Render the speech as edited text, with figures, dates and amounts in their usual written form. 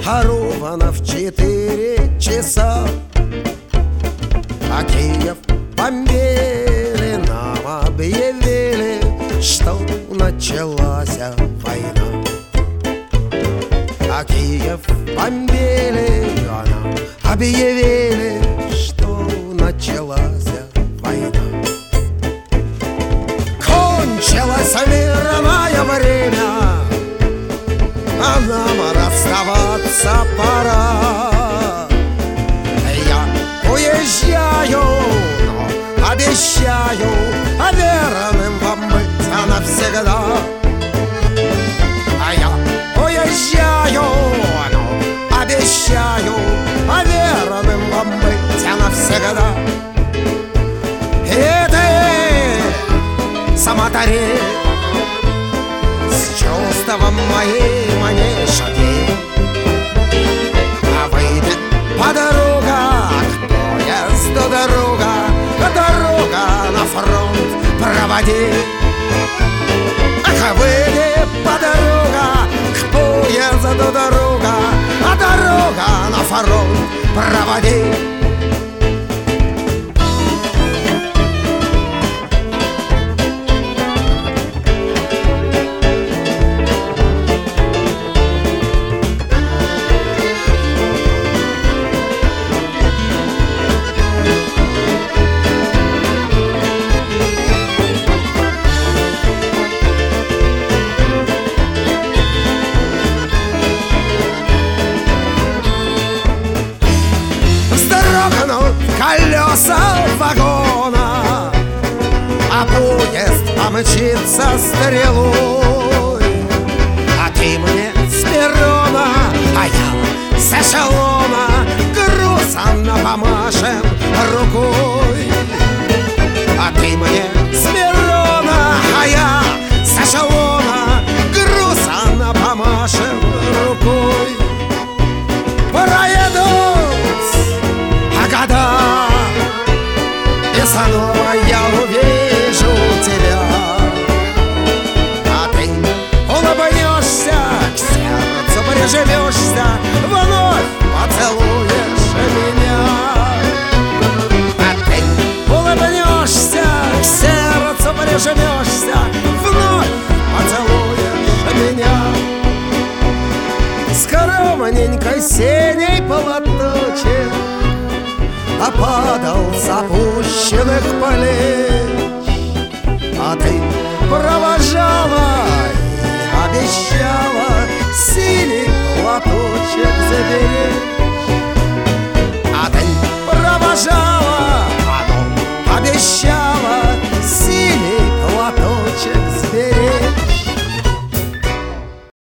а ровно в 4 часа. А Киев бомбили, нам объявили, что началась война. А Киев бомбили, а нам объявили, что началась война. Кончилось мирное время, а нам расставаться пора. Я уезжаю, но обещаю верным вам быть навсегда. А я уезжаю, но обещаю верным вам быть навсегда. И ты, самотари, с чувством моим не шаги, а выйдет подруга к поезду дорога, дорога на фронт проводи. Ах, выйдет подруга к поезду дорога, а дорога на фронт проводи. Колеса вагона, а поезд помчится стрелой. А ты мне с перрона, а я с эшелона, грустно помашем рукой. А ты мне с перрона, а я с эшелона, грустно помашем рукой. Проедут года, и снова я увижу тебя. А ты улыбнешься, к сердцу прижмешься, вновь поцелуешь меня. А ты улыбнешься, к сердцу прижмешься, вновь поцелуешь меня. Скромненько синей полоточек опадал с опущенных плеч, а ты провожала и обещала синий платочек заберечь.